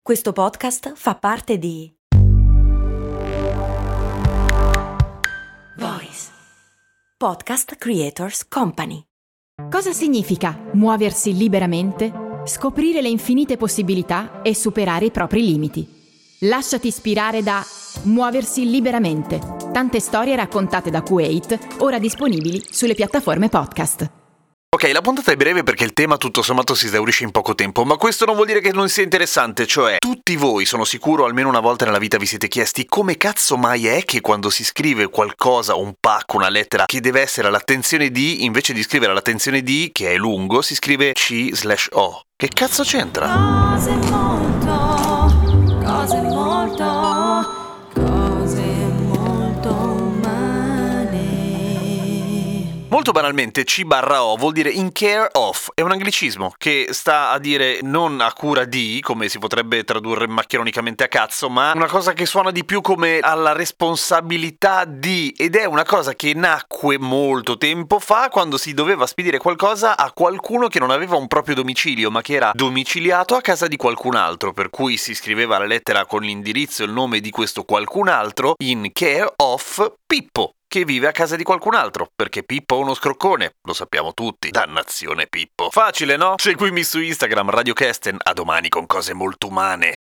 Questo podcast fa parte di Voice Podcast Creators Company. Cosa significa muoversi liberamente, scoprire le infinite possibilità e superare i propri limiti? Lasciati ispirare da Muoversi liberamente. Tante storie raccontate da Kuwait, ora disponibili sulle piattaforme podcast. Ok, la puntata è breve perché il tema tutto sommato si esaurisce in poco tempo, ma questo non vuol dire che non sia interessante, cioè tutti voi, sono sicuro, almeno una volta nella vita vi siete chiesti come cazzo mai è che quando si scrive qualcosa, un pacco, una lettera che deve essere all'attenzione di, invece di scrivere all'attenzione di, che è lungo, si scrive C/O. Che cazzo c'entra? Cose molto umane. Molto banalmente, C/O vuol dire in care of, è un anglicismo che sta a dire non a cura di, come si potrebbe tradurre maccheronicamente a cazzo, ma una cosa che suona di più come alla responsabilità di, ed è una cosa che nacque molto tempo fa quando si doveva spedire qualcosa a qualcuno che non aveva un proprio domicilio, ma che era domiciliato a casa di qualcun altro, per cui si scriveva la lettera con l'indirizzo e il nome di questo qualcun altro in care of Pippo, che vive a casa di qualcun altro, perché Pippo è uno scroccone, lo sappiamo tutti. Dannazione Pippo. Facile, no? Seguimi su Instagram, Radio Kesten. A domani con cose molto umane.